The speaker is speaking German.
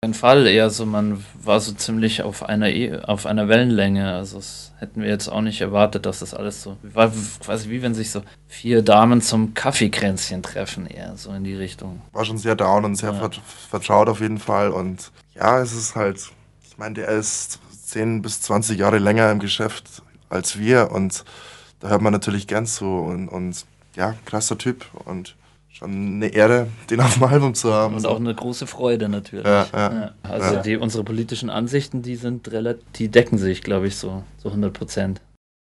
Kein Fall, eher so, man war so ziemlich auf einer Wellenlänge. Also das hätten wir jetzt auch nicht erwartet, dass das alles so war, quasi wie wenn sich so vier Damen zum Kaffeekränzchen treffen, eher so in die Richtung. War schon sehr down und sehr Ja. vertraut auf jeden Fall. Und ja, es ist halt, ich meine, der ist 10 bis 20 Jahre länger im Geschäft als wir und da hört man natürlich gern zu und ja, krasser Typ und schon eine Ehre, den auf dem Album zu haben. Und So. auch eine große Freude Ja, natürlich. ja, Ja. Also ja. unsere politischen Ansichten, die sind relativ, die decken sich, glaube ich, so 100%.